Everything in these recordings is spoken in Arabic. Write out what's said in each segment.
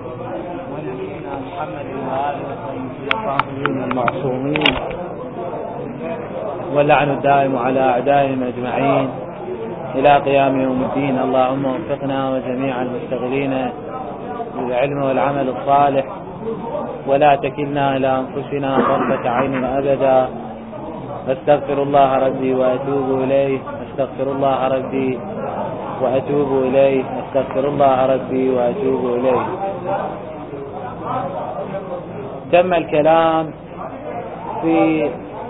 ونبينا محمد وآله وصحبه المعصومين، واللعن الدائم على أعدائهم أجمعين إلى قيام يوم الدين. اللهم وفقنا وجميع المشتغلين بالعلم والعمل الصالح، ولا تكلنا إلى أنفسنا طرفة عين أبدا. أستغفر الله ربي وأتوب إليه، أستغفر الله ربي وأتوب إليه، أستغفر الله ربي وأتوب إليه. تم الكلام في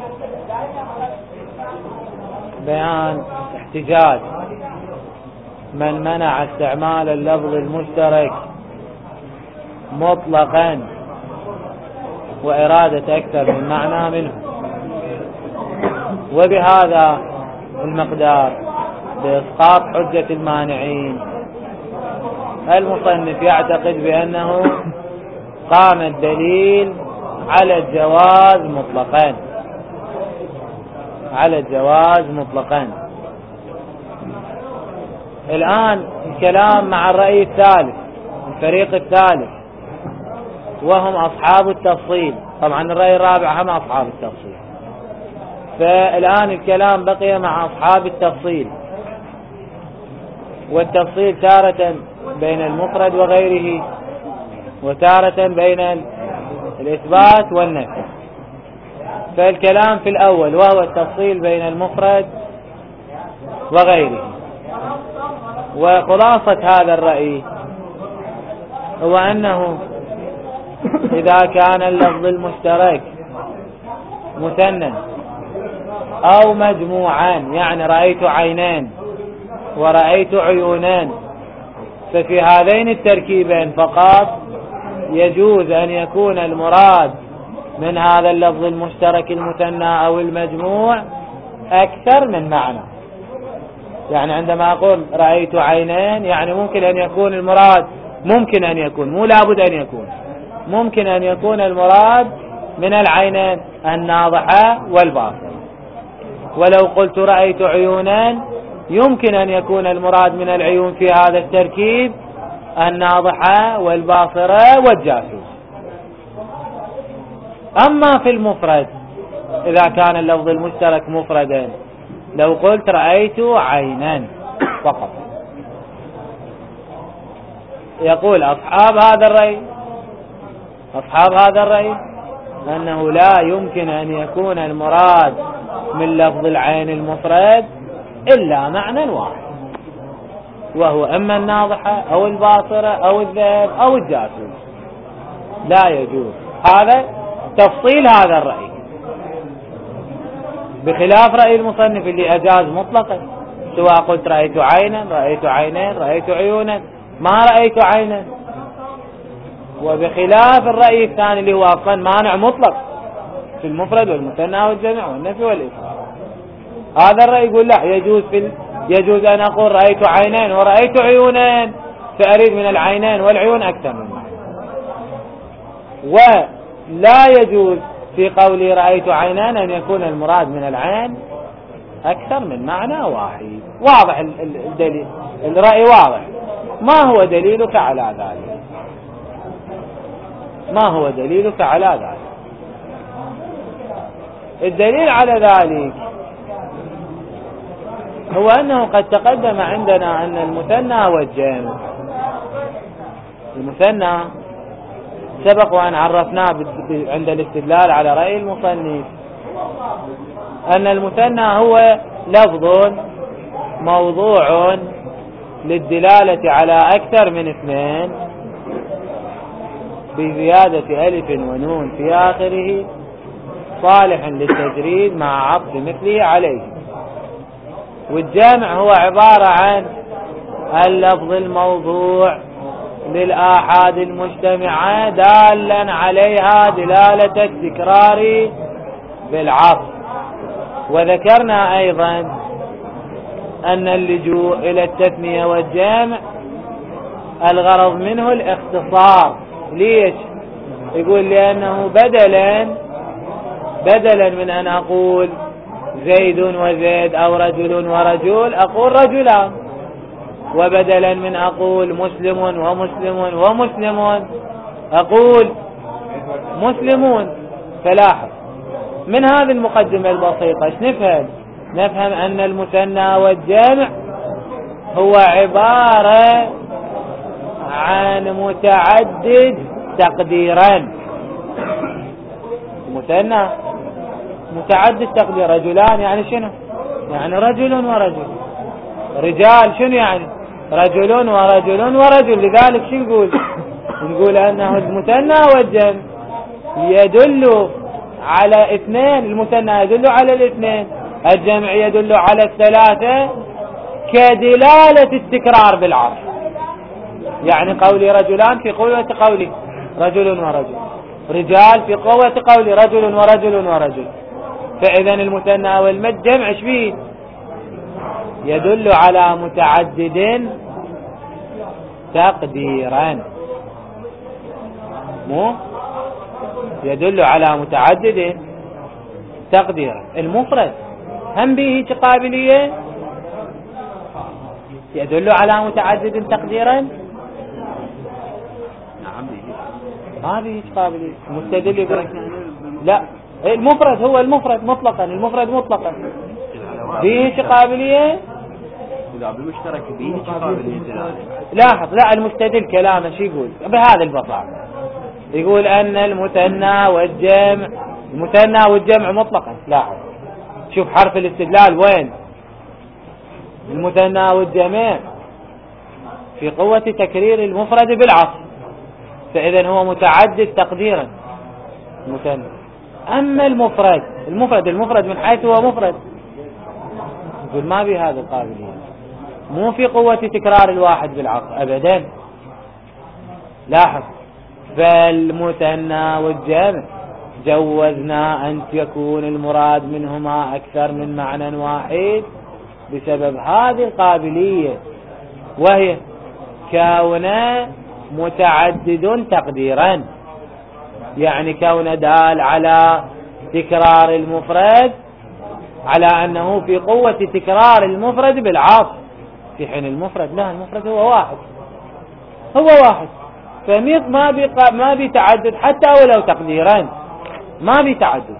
بيان احتجاج من منع استعمال اللفظ المشترك مطلقا وإرادة أكثر من معنى منه. وبهذا المقدار بإسقاط حجة المانعين، المصنف يعتقد بأنه قام الدليل على الجواز مطلقا، على الجواز مطلقا. الآن الكلام مع الرأي الثالث، الفريق الثالث، وهم أصحاب التفصيل. طبعا الرأي الرابع هم أصحاب التفصيل، فالآن الكلام بقي مع أصحاب التفصيل. والتفصيل تارة بين المفرد وغيره، وتارة بين الإثبات والنفي. فالكلام في الأول وهو التفصيل بين المفرد وغيره. وخلاصة هذا الرأي هو أنه إذا كان اللفظ المشترك مثنى أو مجموعا، يعني رأيت عينين ورأيت عيونان، ففي هذين التركيبين فقط يجوز أن يكون المراد من هذا اللفظ المشترك المثنى أو المجموع أكثر من معنى. يعني عندما أقول رأيت عينين، يعني ممكن أن يكون المراد، ممكن أن يكون، مو لابد أن يكون، ممكن أن يكون المراد من العينين الناضحة والباصرة. ولو قلت رأيت عيونان، يمكن أن يكون المراد من العيون في هذا التركيب الناضحة والباصرة والجاسوس. أما في المفرد، إذا كان اللفظ المشترك مفردا، لو قلت رأيت عينا فقط، يقول أصحاب هذا الرأي أنه لا يمكن أن يكون المراد من لفظ العين المفرد إلا معنى واحد، وهو إما الناضحة أو الباصرة أو الذئب أو الجاسوس. لا يجوز. هذا تفصيل هذا الرأي، بخلاف رأي المصنف اللي أجاز مطلقا، سواء قلت رأيت عينا، رأيت عينين، رأيت عيونا، ما رأيت عينا. وبخلاف الرأي الثاني اللي هو أصلا مانع مطلق في المفرد والمثنى والجمع والنفي والإفراد. هذا الرأي يقول لا، يجوز أن أقول رأيت عينين ورأيت عيونين، فأريد من العينين والعيون أكثر من معنى. ولا يجوز في قولي رأيت عينان أن يكون المراد من العين أكثر من معنى واحد. واضح الدليل، الرأي واضح. ما هو دليلك على ذلك؟ ما هو دليلك على ذلك؟ الدليل على ذلك هو أنه قد تقدم عندنا أن المثنى والجمع، المثنى سبق وأن عرفناه عند الاستدلال على رأي المصنف أن المثنى هو لفظ موضوع للدلالة على أكثر من اثنين بزيادة ألف ونون في آخره، صالح للتجريد مع عطف مثله عليه. والجامع هو عبارة عن اللفظ الموضوع للآحاد المجتمعة دالا عليها دلالة التكرار بالعطف. وذكرنا أيضا أن اللجوء إلى التثنية والجمع الغرض منه الاختصار. ليش؟ يقول لأنه بدلا من أن أقول زيد وزيد أو رجل ورجل أقول رجلان، وبدلا من أقول مسلم ومسلم ومسلم أقول مسلمون. فلاحظ من هذه المقدمة البسيطة ايش نفهم؟ نفهم أن المثنى والجمع هو عبارة عن متعدد تقديرا. مثنى متعدد تقدير، رجلان يعني شنو؟ يعني رجل ورجل. رجال شنو يعني؟ رجل ورجل ورجل. لذلك شو نقول؟ نقول أنه المثنى والجمع يدل على اثنين، المثنى يدل على الاثنين، الجمع يدل على الثلاثة كدلالة التكرار بالعرض. يعني قولي رجلان في قوة قولي رجل ورجل، رجال في قوة قولي رجل ورجل ورجل. فإذا المثنى والجمع ايش فيه؟ يدل على متعدد تقديرا، مو يدل على متعدد تقديرا. المفرد هم به قابلية يدل على متعدد تقديرا، نعم ما به قابلية. المستدل يقول لا، المفرد هو المفرد مطلقا، المفرد مطلقا به قابلية. إذا بمشترك به قابلية دلالة. لاحظ، لا المستدل كلامه شو يقول بهذا البساطة؟ يقول أن المثنى والجمع، المثنى والجمع مطلقا. لاحظ شوف حرف الاستدلال وين؟ المثنى والجمع في قوة تكرير المفرد بالعصر، فإذا هو متعدد تقديرا المثنى. أما المفرد من حيث هو مفرد يقول ما بهذا القابلية، مو في قوة تكرار الواحد بالعصر أبدا. لاحظ، فالمثنى والجمع جوزنا أن يكون المراد منهما أكثر من معنى واحد بسبب هذه القابلية، وهي كونه متعدد تقديرا، يعني كونه دال على تكرار المفرد، على أنه في قوة تكرار المفرد بالعطف، في حين المفرد لا، المفرد هو واحد، هو واحد، فميط ما بيتعدد حتى ولو تقديرا، ما بيتعدد.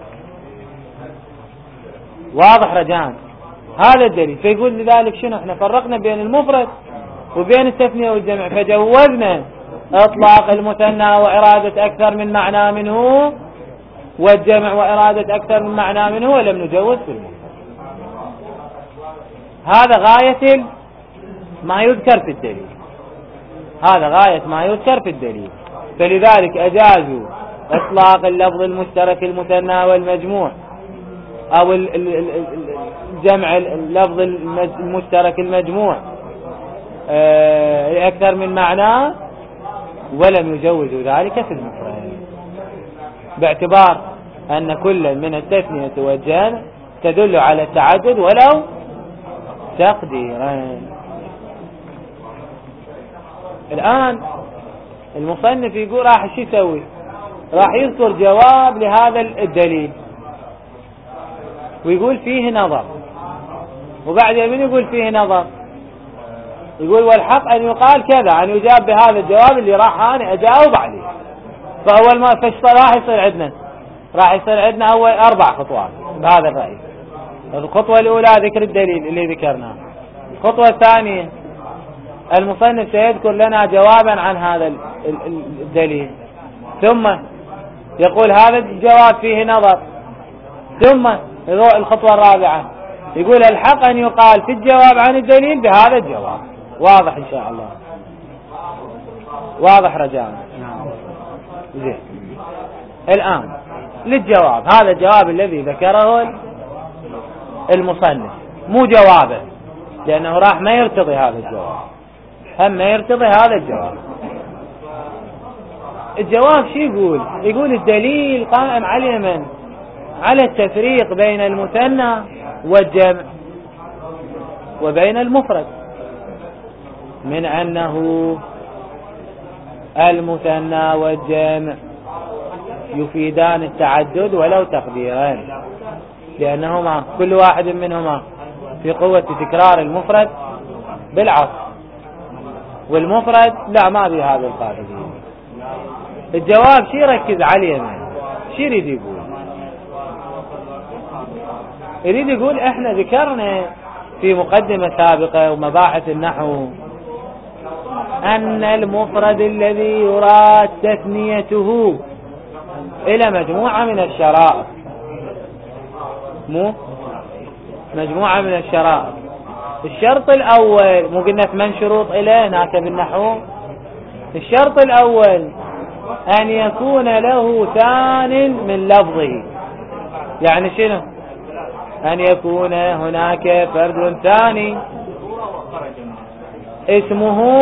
واضح رجاء؟ هذا الدليل. فيقول لذلك شنو؟ احنا فرقنا بين المفرد وبين التثنية والجمع، فجوزنا اطلاق المثنى وإرادة أكثر من معنى منه، والجمع وإرادة أكثر من معنى منه، ولم نجوز في المفرد. هذا غاية ما يذكر في الدليل، هذا غاية ما يذكر في الدليل. فلذلك أجازوا إطلاق اللفظ المشترك المثنى والمجموع، أو الجمع اللفظ المشترك المجموع لأكثر من معنى، ولم يجوزوا ذلك في المفرد، باعتبار أن كل من التثنية والجمع تدل على التعدد ولو تقديرا. الآن المصنف يقول راح شو يسوي؟ راح يذكر جواب لهذا الدليل ويقول فيه نظر، وبعدين من يقول فيه نظر؟ يقول والحق أن يقال كذا، أن يجاب بهذا الجواب اللي راح أنا أجاوب عليه. فأول ما راح يصير عندنا أول 4 خطوات بهذا الرأي. الخطوة الأولى ذكر الدليل اللي ذكرناه. الخطوة الثانية المصنف سيذكر لنا جوابا عن هذا الدليل، ثم يقول هذا الجواب فيه نظر، ثم الخطوة الرابعة يقول الحق أن يقال في الجواب عن الدليل بهذا الجواب. واضح إن شاء الله؟ واضح رجاء؟ زين. الآن للجواب، هذا الجواب الذي ذكره المصنف مو جوابه، لأنه راح ما يرتضي هذا الجواب، هم ما يرتضي هذا الجواب. الجواب شو يقول؟ يقول الدليل قائم على من؟ على التفريق بين المثنى والجمع وبين المفرد، من أنه المثنى والجمع يفيدان التعدد ولو تقديرا، لأنهما كل واحد منهما في قوة تكرار المفرد بالعطف، والمفرد لا ما بي هذه القاعدة. الجواب شي ركز عليه من شي يريد يقول؟ يريد يقول احنا ذكرنا في مقدمة سابقة ومباحث النحو أن المفرد الذي يراد تثنيته إلى مجموعة من الشرائط، مجموعة من الشرائط. الشرط الأول مو قلنا 8 شروط إليه هناك بالنحو. الشرط الأول أن يكون له ثان من لفظه. يعني شنو؟ أن يكون هناك فرد ثاني اسمه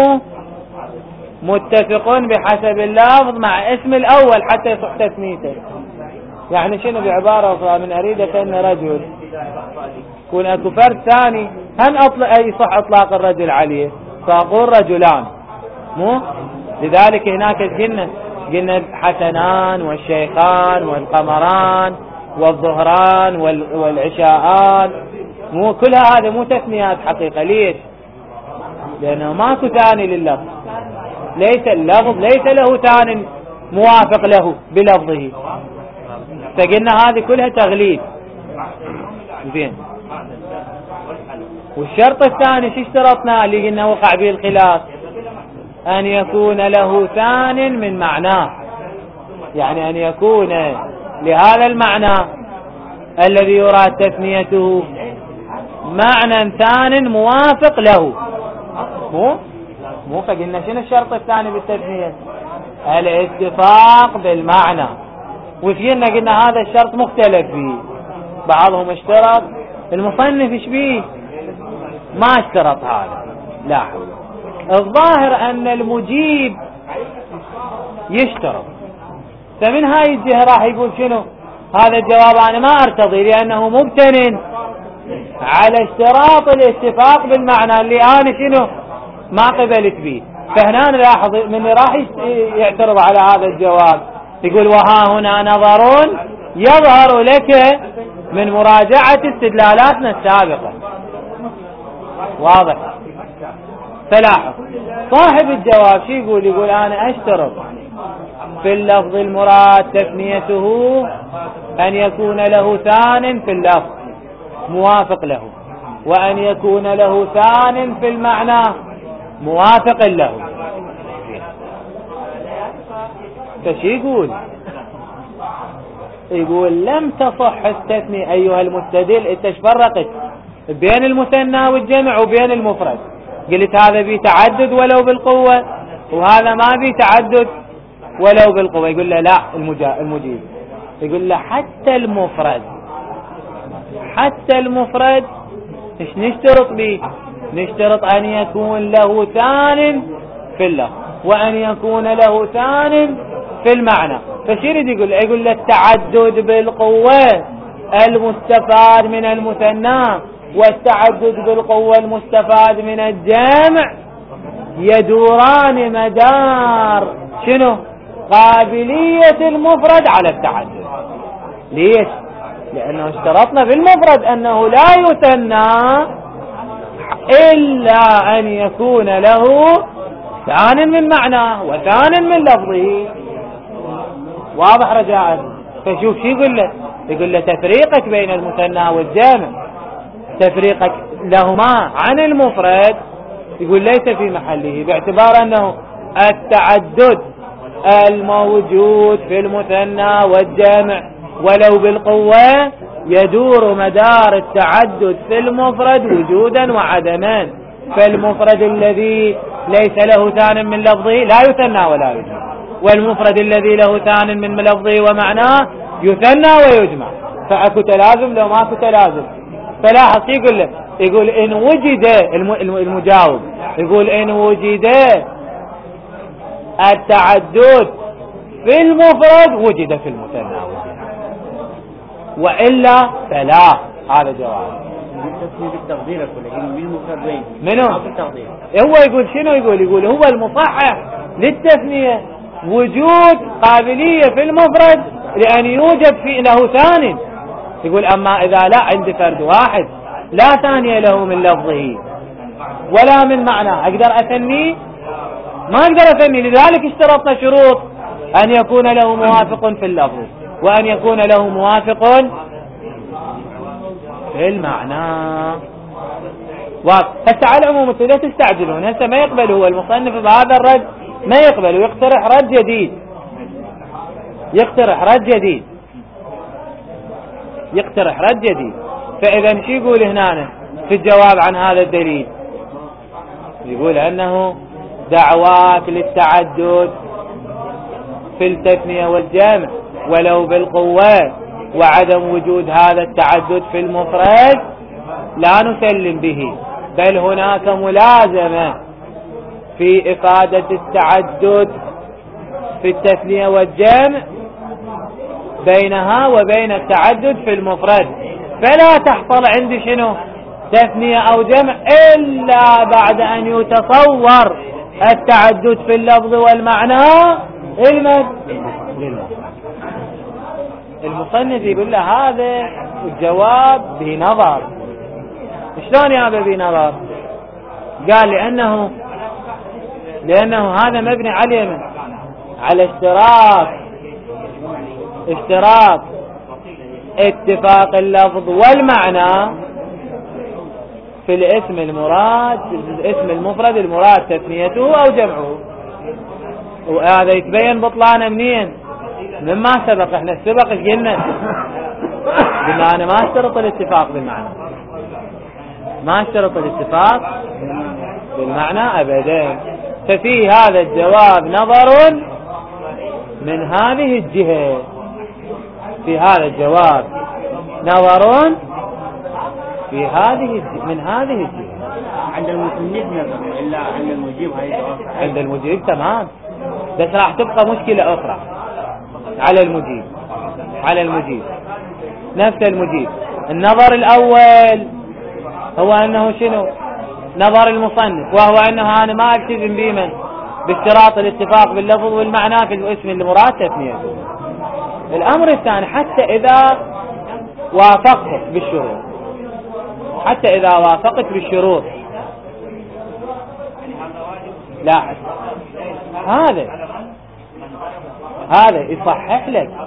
متفق بحسب اللفظ مع اسم الأول حتى يصح تثنيته. يعني شنو بعبارة أخرى؟ من أريد أن رجل يكون أكو فرد ثاني هم يصح إطلاق الرجل عليه، فأقول رجلان مو. لذلك هناك قلنا الحسنان والشيخان والقمران والظهران والعشاءان، مو كل هذا مو تثنيات حقيقة. ليش؟ لأنه ماكو ثاني لللفظ، ليس اللفظ ليس له ثاني موافق له بلفظه، فقلنا هذه كلها تغليب. زين. والشرط الثاني شو اشترطنا اللي قلنا وقع به الخلاف؟ أن يكون له ثان من معناه، يعني أن يكون لهذا المعنى الذي يراد تثنيته معنى ثان موافق له. مو فقلنا شنو الشرط الثاني بالتثنية؟ الاتفاق بالمعنى. وفينا قلنا هذا الشرط مختلف فيه، بعضهم اشترط، المصنف ايش بيه؟ ما اشترط هذا. لا، الظاهر ان المجيب يشترط، فمن هاي الجهة راح يقول شنو؟ هذا الجواب انا ما ارتضي لانه مبتن على اشتراط الاتفاق بالمعنى اللي انا شنو ما قبلت به. فهنا نلاحظ من راح يعترض على هذا الجواب يقول وها هنا نظر يظهر لك من مراجعة استدلالاتنا السابقة. واضح؟ فلاحظ صاحب الجواب شو يقول؟ يقول انا اشترط في اللفظ المراد تثنيته ان يكون له ثان في اللفظ موافق له، وان يكون له ثان في المعنى موافق له. فشي يقول؟ يقول لم تصح التثنية أيها المستدل. انت فرقت بين المثنى والجمع وبين المفرد، قلت هذا بيه تعدد ولو بالقوة وهذا ما بيه تعدد ولو بالقوة. يقول له لا، المجيب يقول له حتى المفرد ايش نشترط بيه؟ نشترط ان يكون له ثان في اللفظ وان يكون له ثان في المعنى. فشو يريد يقول؟ يقول له التعدد بالقوة المستفاد من المثنى والتعدد بالقوة المستفاد من الجمع يدوران مدار شنو؟ قابلية المفرد على التعدد. ليش؟ لأنه اشترطنا في المفرد أنه لا يثنى إلا أن يكون له ثان من معناه وثان من لفظه. واضح رجاء؟ فشوف شو يقول له؟ يقول له تفريقك بين المثنى والجمع، تفريقك لهما عن المفرد، يقول ليس في محله، باعتبار أنه التعدد الموجود في المثنى والجمع ولو بالقوة يدور مدار التعدد في المفرد وجودا وعدما. فالمفرد الذي ليس له ثان من لفظه لا يثنى ولا يجمع، والمفرد الذي له ثان من لفظه ومعناه يثنى ويجمع. فأكو تلازم لو ماكو تلازم. فلاحظ يقول له؟ يقول إن وجد المجاوب يقول إن وجد التعدد في المفرد وجد في المثنى وإلا فلا. هذا جواب. منو؟ هو يقول شنو؟ يقول هو المصحح للتثنية وجود قابلية في المفرد لأن يوجد فيه له ثاني. يقول أما إذا لا عند فرد واحد لا ثانية له من لفظه ولا من معنى أقدر أثنيه؟ ما أقدر أثني. لذلك اشترطنا شروط: أن يكون له موافق في اللفظ، وأن يكون له موافق في المعنى. هسه على العموم لا تستعجلون، هسه ما يقبل هو المصنف بهذا الرد، ما يقبل، ويقترح رد جديد، يقترح رد جديد، يقترح رد جديد. فإذا شو يقول هنا في الجواب عن هذا الدليل؟ يقول أنه دعوات للتعدد في التثنية والجمع ولو بالقوة، وعدم وجود هذا التعدد في المفرد لا نسلم به، بل هناك ملازمة في إفادة التعدد في التثنية والجمع بينها وبين التعدد في المفرد، فلا تحصل عندي شنو تثنية أو جمع إلا بعد أن يتصور التعدد في اللفظ والمعنى المصنف يقول له هذا الجواب بنظر. شلون يا بنظر؟ قال لأنه هذا مبني على اشتراك اتفاق اللفظ والمعنى في الاسم المفرد المراد تثنيته أو جمعه. وهذا يتبين بطلانه منين؟ مما سبق. احنا السبق ايش قلنا أنا ما اشترط الاتفاق بالمعنى، ما اشترط الاتفاق بالمعنى أبدا. ففي هذا الجواب نظر من هذه الجهة، في هذا الجواب نظر من هذه الجهة. عند المصنف نظر إلا عند المجيب عند المجيب تمام، بس راح تبقى مشكلة أخرى على المجيب نفس المجيب. النظر الأول هو أنه شنو؟ نظر المصنف، وهو أنه أنا ما ألتزم بمن باشتراط الاتفاق باللفظ والمعنى في الاسم المراد تثنيته. الأمر الثاني حتى إذا وافقت بالشروط، لاحظ هذا يصحح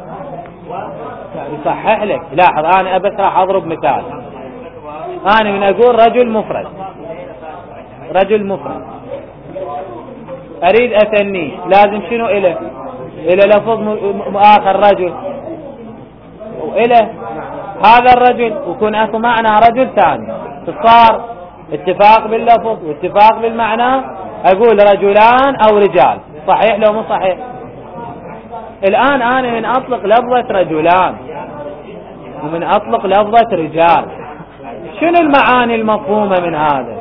لك. لاحظ أنا بس راح أضرب مثال. أنا من أقول رجل مفرد أريد أثنيه، لازم شنو إلى لفظ آخر رجل، وإلى هذا الرجل ويكون أخو معنى رجل ثاني، صار اتفاق باللفظ واتفاق بالمعنى. أقول رجلان أو رجال، صحيح لو مو صحيح؟ الآن أنا من أطلق لفظة رجلان ومن أطلق لفظة رجال، شنو المعاني المفهومة من هذا؟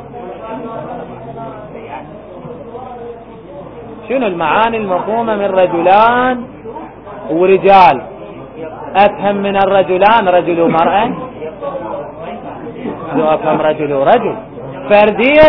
شنو المعاني المفهومة من رجلان ورجال؟ أفهم من الرجلان رجل ومرأة، لو أفهم رجل ورجل فرديا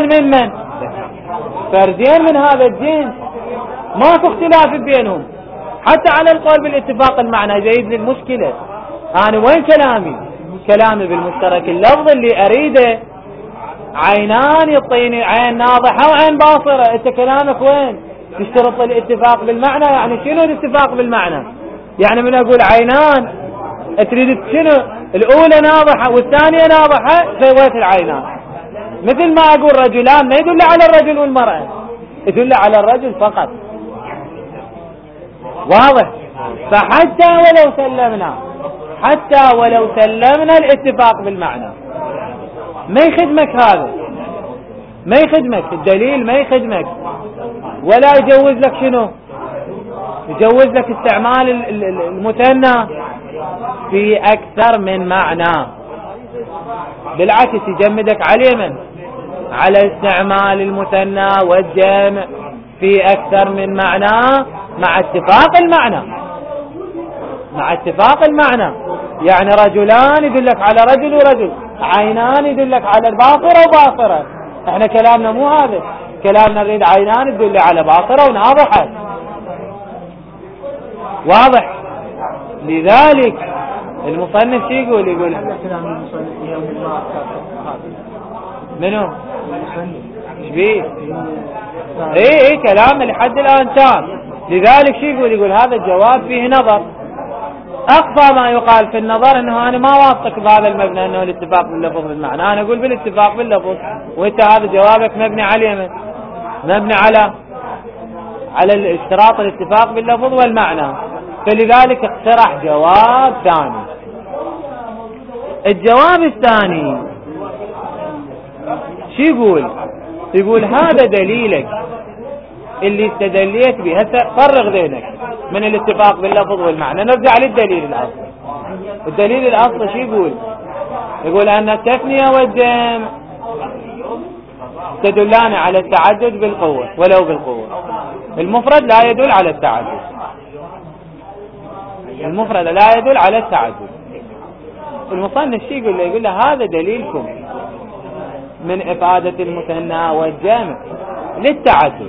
من هذا الجنس، ما في اختلاف بينهم حتى على القول بالاتفاق المعنى. جيد للمشكلة أنا وين كلامي بالمشترك اللفظ اللي أريده، عينان يعطيني عين ناضحة وعين باصرة. انت كلامك وين؟ تشترط الاتفاق بالمعنى، يعني شنو الاتفاق بالمعنى؟ يعني من أقول عينان تريد شنو؟ الأولى ناضحة والثانية ناضحة، سويت العينان. مثل ما أقول رجلان ما يدل على الرجل والمرأة، يدل على الرجل فقط. واضح؟ فحتى ولو سلمنا الاتفاق بالمعنى ما يخدمك هذا، ما يخدمك الدليل، ما يخدمك، ولا يجوز لك شنو؟ يجوز لك استعمال المثنى في أكثر من معنى. بالعكس يجمدك على استعمال المثنى والجمع في أكثر من معنى مع اتفاق المعنى. يعني رجلان يدلك على رجل ورجل، عينان يدلك على الباصرة وباصرة. احنا كلامنا مو هذا، كلامنا نريد عينان تدل على باصرة وناضحة. واضح؟ لذلك المصنف شو يقول منو؟ ايش بيه؟ ايه كلام لحد الان تام. لذلك شو يقول هذا الجواب فيه نظر. اقصى ما يقال في النظر انه انا ما واثق بهذا المبنى انه الاتفاق باللفظ بالمعنى، انا اقول بالاتفاق باللفظ، وانت هذا جوابك مبني على من؟ مبني على الاشتراط الاتفاق باللفظ والمعنى. فلذلك اقترح جواب ثاني. الجواب الثاني شو يقول هذا دليلك اللي استدليت به. هسه فرغ ذهنك من الاتفاق باللفظ والمعنى، نرجع للدليل الاصلي. الدليل الاصلي شو يقول ان التثنية والجمع تدلان على التعدد بالقوة ولو بالقوة. المفرد لا يدل على التعدد، المفرد لا يدل على التعدد. المصنف شو يقول له هذا دليلكم من إفادة المثنى والجمع للتعدد،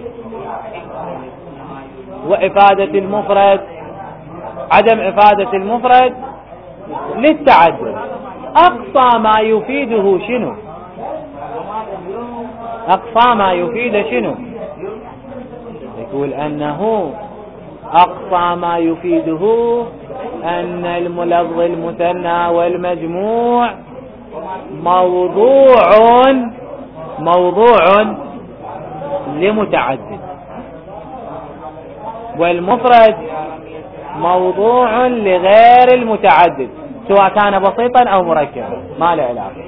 وإفادة المفرد عدم إفادة المفرد للتعدد. أقصى ما يفيده شنو؟ أقصى ما يفيد شنو؟ يقول أنه أقصى ما يفيده أن اللفظ المثنى والمجموع موضوع لمتعدد، والمفرد موضوع لغير المتعدد سواء كان بسيطا أو مركبا، ما له علاقة.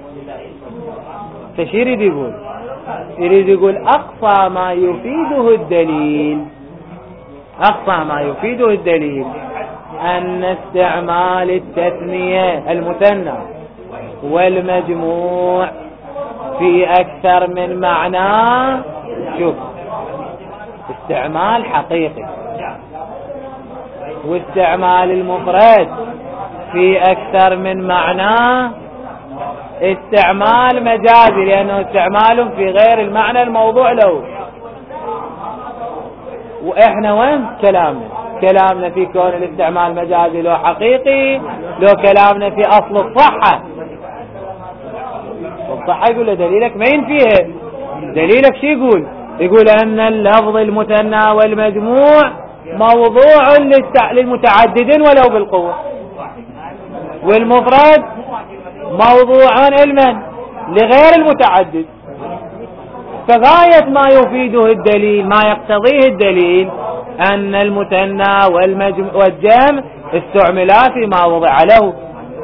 فش يريد يقول أقصى ما يفيده الدليل، أقصى ما يفيده الدليل أن استعمال التثنية المثنى والمجموع في أكثر من معنى، شوف استعمال حقيقي، واستعمال المفرد في أكثر من معنى استعمال مجازي، لأنه استعمال في غير المعنى الموضوع له. وإحنا وين كلامنا في كون الاستعمال مجازي لو حقيقي، لو كلامنا في أصل الصحة. الصحة يقول له دليلك ما ينفيه. دليلك شو يقول أن اللفظ المثنى والمجموع موضوع للمتعددين ولو بالقوة، والمفرد موضوع لغير المتعدد. فغاية ما يفيده الدليل، ما يقتضيه الدليل، أن المثنى والجمع استعملا فيما وضع له،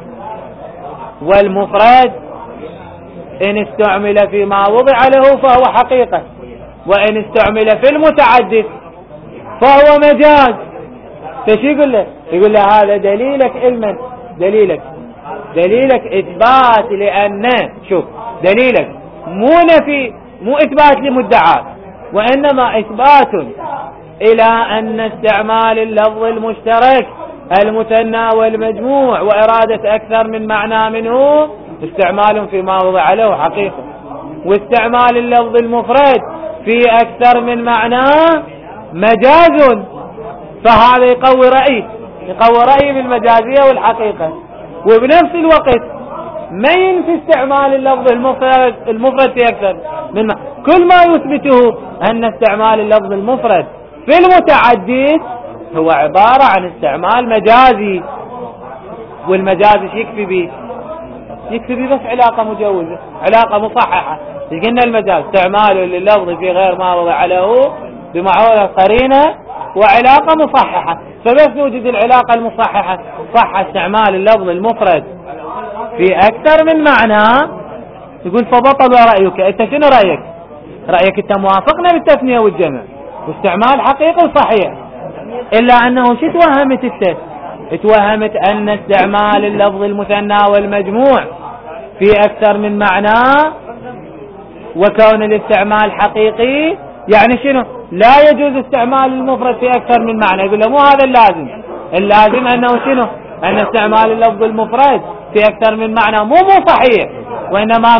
والمفرد إن استعمل فيما وضع له فهو حقيقة، وإن استعمل في المتعدد فهو مجاز. فش يقول له هذا دليلك علما، دليلك إثبات، لأن شوف دليلك مو إثبات لمدعاة، وإنما إثبات إلى أن استعمال اللفظ المشترك المثنى والمجموع وإرادة أكثر من معنى منه استعمال فيما وضع له حقيقة، واستعمال اللفظ المفرد في أكثر من معنى مجاز. فهذا يقوي رأي بالمجازية والحقيقة، وبنفس الوقت ما ينفي استعمال اللفظ المفرد في أكثر من كل ما يثبته أن استعمال اللفظ المفرد في المتعدد هو عبارة عن استعمال مجازي، والمجازي يكفي به بس علاقة مجوزة، علاقة مصححة. قلنا المجاز استعماله لللفظ في غير ما وضع له بمعول القرينة وعلاقة مصححة. فبس نوجد العلاقة المصححة صح استعمال اللفظ المفرد في أكثر من معنى، يقول فبطل رأيك. أنت شنو رأيك أنت موافقنا بالتثنية والجمع واستعمال حقيقي صحيح، إلا أنه شو توهمت أن استعمال اللفظ المثنى والمجموع في أكثر من معنى وكون الاستعمال حقيقي يعني شنو لا يجوز استعمال المفرد في أكثر من معنى. يقول له مو هذا اللازم أنه شنو أن استعمال اللفظ المفرد في أكثر من معنى مو صحيح، وإنما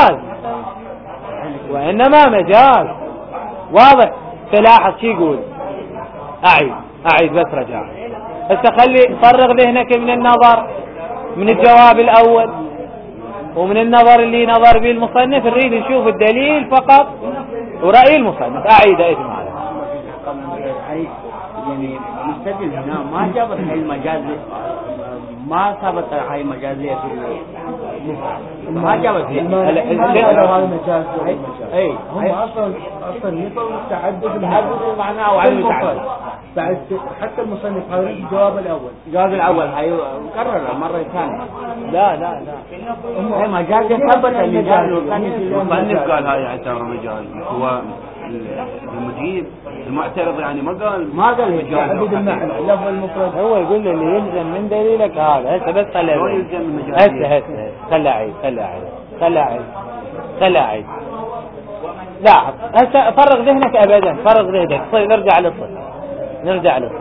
مجاز. واضح؟ تلاحظ شي يقول أعيد بس رجع. فرغ ذهنك من النظر من الجواب الأول. ومن النظر اللي نظر به المصنف نريد نشوف الدليل فقط ورأي المصنف. أعيد إجمالا. يعني مستدل هنا ما جابت هاي المجاز، ما ثبت هاي مجازية في ما جابت هذا المجاز. اي هم اصلا يطلب التعدد معناه او عدم التعدد. بعد حتى المصنف هذا الجواب الاول. الجواب الاول هاي مكرر مرة ثانية. لا هاي مجاز ثبت المجاز. المصنف قال هاي يعتبر مجاز، هو المجيب المعترض يعني ما قال تعدد المعنى لفظ المفرد. هو يقول لي اللي يلزم من دليلك هذا. هسه بس خلى عيد لاحظ. هسه فرغ ذهنك ابدا، فرغ ذهنك. طيب نرجع للصل.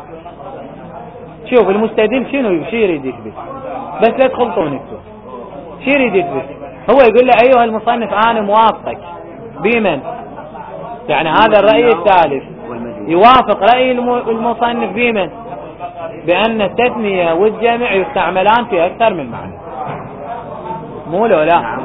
شوف المستدل شنو يريد يثبت، بس لا تخلطون شو يريد يثبت. هو يقول له ايها المصنف انا موافقك بمن، يعني هذا الرأي الثالث يوافق رأي المصنف بمن، بأن التثنية والجمع يستعملان في أكثر من معنى. مو لو لا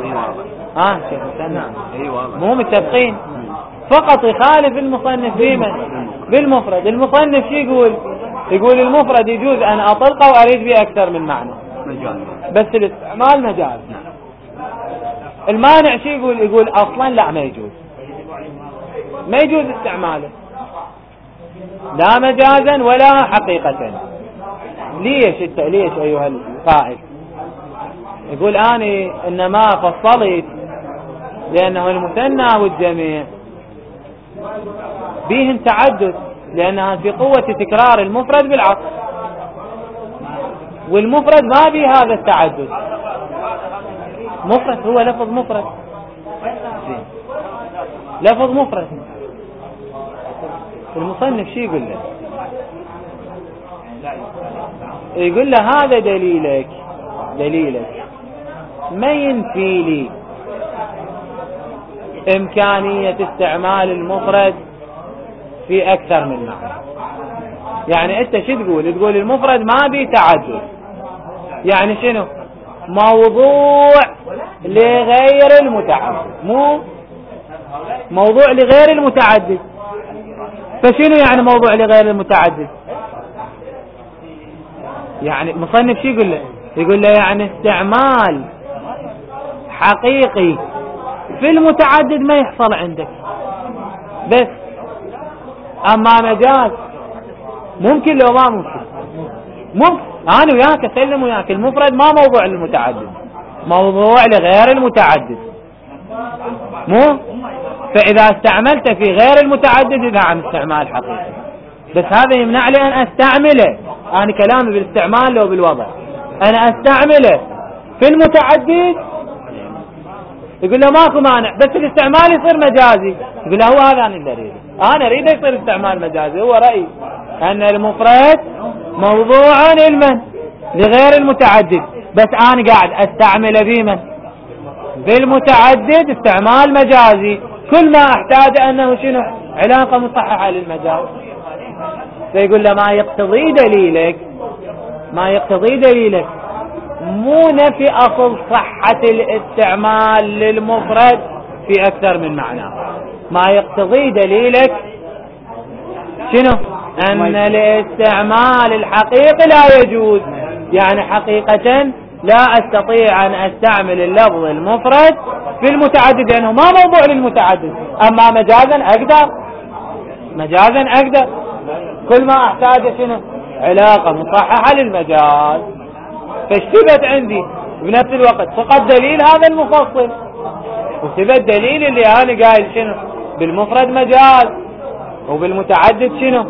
مو متفقين، فقط يخالف المصنف بمن، بالمفرد. المصنف شو يقول المفرد يجوز أن أطلقه وأريد به أكثر من معنى، بس الاستعمال مجاز. المانع شو يقول أصلا لا ما يجوز استعماله لا مجازا ولا حقيقة. ليش أيها القائل؟ يقول أنا إنما فصلت لأنه المثنى والجميع بهم تعدد، لأنها في قوة تكرار المفرد بالعطف، والمفرد ما به هذا التعدد. مفرد هو لفظ مفرد. المصنف شو يقول له هذا دليلك ما ينفي لي إمكانية استعمال المفرد في أكثر من معنى. يعني أنت شو تقول المفرد ما به تعدد، يعني شنو؟ موضوع لغير المتعدد، مو موضوع لغير المتعدد. فشنو يعني موضوع لغير المتعدد؟ يعني مصنف شو يقول له يعني استعمال حقيقي في المتعدد ما يحصل عندك، بس اما مجاز ممكن لو ما ممكن انا وياك اسلم وياك المفرد ما موضوع للمتعدد، موضوع لغير المتعدد. مو فاذا استعملت في غير المتعدد اذا عن استعمال حقيقي، بس هذا يمنع لي ان استعمله. انا كلامي بالاستعمال لو بالوضع انا استعمله في المتعدد يقول له ماكو مانع، بس الاستعمال يصير مجازي. يقول له هو هذا انا اللي اريده، انا اريد يصير استعمال مجازي. هو رأيي ان المفرد موضوع لغير المتعدد، بس انا قاعد استعمله بمن، بالمتعدد استعمال مجازي. كل ما احتاج انه شنو علاقة مصححة للمجاز. فيقول له ما يقتضي دليلك مو نفي اصل صحة الاستعمال للمفرد في اكثر من معنى، ما يقتضي دليلك شنو ان الاستعمال الحقيقي لا يجوز. يعني حقيقة لا استطيع ان استعمل اللفظ المفرد في المتعدد لانه ما موضوع للمتعدد، اما مجازا اقدر كل ما احتاج شنو علاقة مصححة للمجاز. فاشتبت عندي بنفس الوقت فقط دليل هذا المفصل، وثبت دليل اللي انا قايل شنو بالمفرد مجاز وبالمتعدد شنو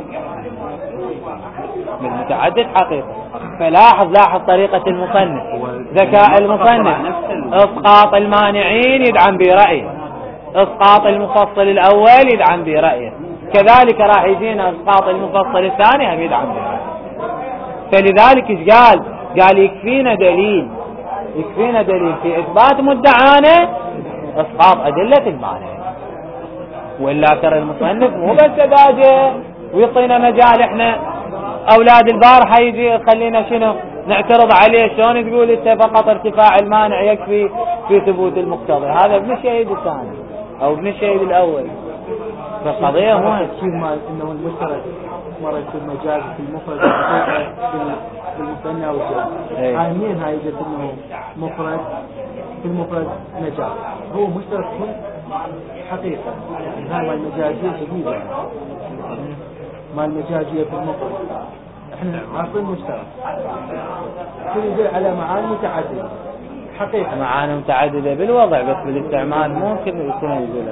بالمتعدد حقيقة. فلاحظ طريقة المصنف، ذكاء المصنف، اسقاط المانعين يدعم برأيه، اسقاط المفصل الاول يدعم برأيه، كذلك راح يجينا اسقاط المفصل الثاني هم يدعم برأيه. فلذلك ايش قال يكفينا دليل في اثبات مدعانا اسقاط ادلة المانع. وإلا ترى المصنف مو بس داجة ويعطينا مجال احنا اولاد البارحة يجي خلينا شنو نعترض عليه شلون تقول انت فقط ارتفاع المانع يكفي في ثبوت المقتضي؟ هذا ابن الشهيد الثاني او ابن الشهيد الاول. فالقضية مو تفسير مال انه المشترك مرة يكون مجاز في المفرد في المثنى والجمع. عامين هاي جت انه مفرد في المفرد مجاز، هو مشترك في حقيقة. هاي مال المجازية شديدة، مال المجازية في المفرد احنا عارفين مشترك كل يدل على معاني متعددة حقيقة، معاني متعددة بالوضع، بس بالاستعمال ممكن يكون يقول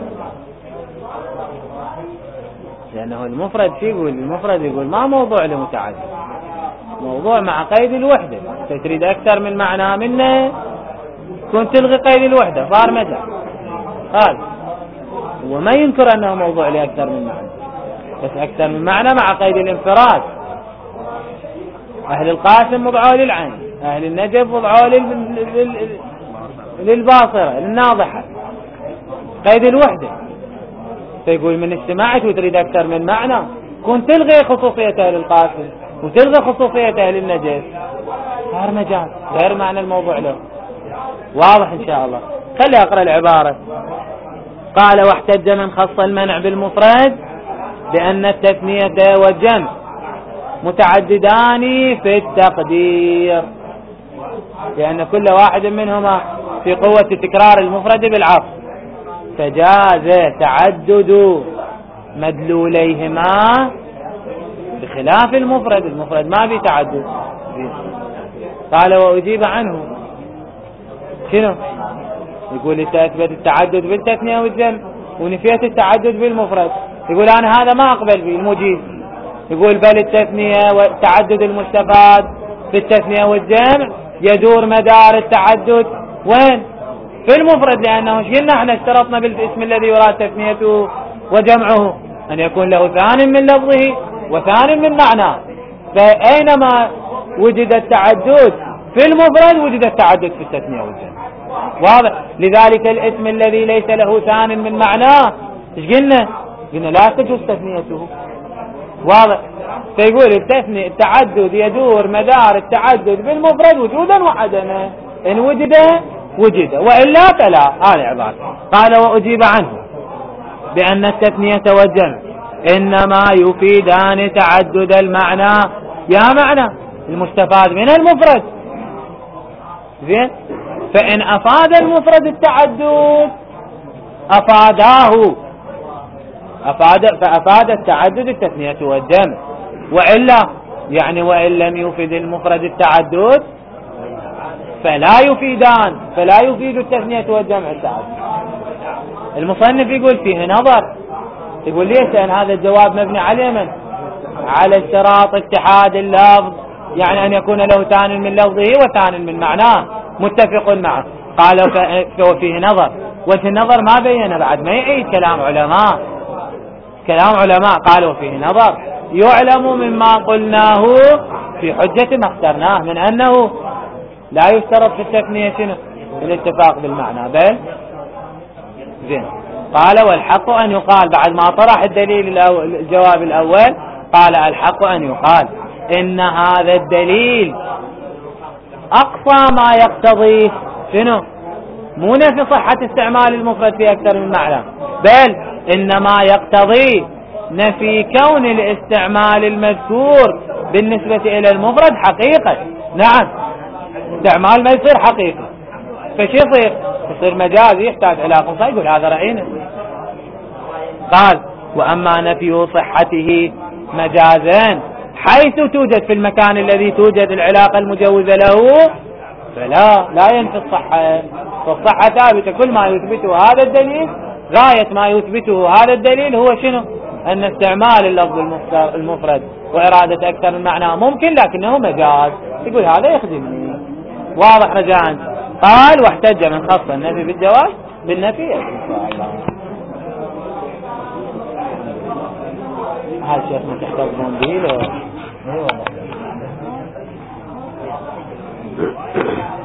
لأنه المفرد شيء يقول، المفرد يقول ما موضوع لمتعدد، موضوع مع قيد الوحدة. تريد أكثر من معنى منه كنت تلغي قيد الوحدة صار مجاز. هذا وما ينكر أنه موضوع لأكثر من معنى، بس أكثر من معنى مع قيد الانفراد. أهل القاسم وضعوا للعين، أهل النجف وضعوا للباصرة للناضحة، قيد الوحدة. فيقول من اجتماعك وتريد أكثر من معنى كنت تلغي خصوصية أهل القاسم وتلغي خصوصية أهل النجف، صار مجاز غير معنى الموضوع له. واضح إن شاء الله. خلي أقرأ العبارة. قال واحتج من خص المنع بالمفرد بأن التثنية والجمع متعددان في التقدير، لأن كل واحد منهما في قوة تكرار المفرد بالعطف، فجاز تعدد مدلوليهما بخلاف المفرد. المفرد ما في تعدد. قال وأجيب عنه شنو؟ يقول انت اثبت التعدد بالتثنية والجمع ونفيت التعدد بالمفرد. يقول انا هذا ما اقبل به المجيز. يقول بل التثنية والتعدد المستفاد في التثنية والجمع يدور مدار التعدد وين؟ في المفرد، لأنه قلنا احنا اشترطنا بالاسم الذي يراد تثنيته وجمعه أن يكون له ثان من لفظه وثان من معناه. فأينما وجد التعدد في المفرد وجد التعدد في التثنية والجمع. واضح؟ لذلك الاسم الذي ليس له ثان من معناه ايش قلنا؟ قلنا لا تجوز تثنيته. واضح؟ فيقول التعدد يدور مدار التعدد بالمفرد وجودا وعدما، إن وجد وجد وإلا فلا. هذا عبارة. قال وأجيب عنه بأن التثنية والجمع إنما يفيدان تعدد المعنى، يا معنى المستفاد من المفرد. زين؟ فإن أفاد المفرد التعدد أفاداه، فأفاد التعدد التثنية والجمع، وإلا يعني وإن لم يفيد المفرد التعدد فلا يفيدان، فلا يفيد التثنية والجمع التعدد. المصنف يقول فيه نظر. يقول ليش؟ لأن هذا الجواب مبني على من؟ على اشتراط اتحاد اللفظ، يعني أن يكون له ثان من لفظه وثان من معناه متفق معه. قال فيه نظر. وجه النظر ما بينه بعد، ما يعيد كلام علماء. كلام علماء قالوا فيه نظر يعلم مما قلناه في حجة ما اخترناه من أنه لا يشترط في التثنية الاتفاق بالمعنى بل زين. قال والحق أن يقال بعد ما طرح الدليل الجواب الأول، قال الحق أن يقال إن هذا الدليل أقصى ما يقتضيه شنو؟ مو نفي صحة استعمال المفرد في أكثر من معنى، بل إنما يقتضي نفي كون الاستعمال المذكور بالنسبة إلى المفرد حقيقة. نعم، استعمال ما يصير حقيقي، فش يصير مجاز يحتاج إلى قصة. يقول هذا رأينا. قال وأما نفي صحته مجازا حيث توجد في المكان الذي توجد العلاقة المجوزة له فلا ينفي الصحة، فالصحة ثابتة. كل ما يثبته هذا الدليل، غاية ما يثبته هذا الدليل هو شنو؟ أن استعمال اللفظ المفرد وإرادة أكثر من معنى ممكن لكنه مجاز. يقول هذا يخدمني. واضح رجاء. قال واحتج من خص النفي بالجواز بالنفي إن شاء الله. هذا الشيخ من تحتفظون به.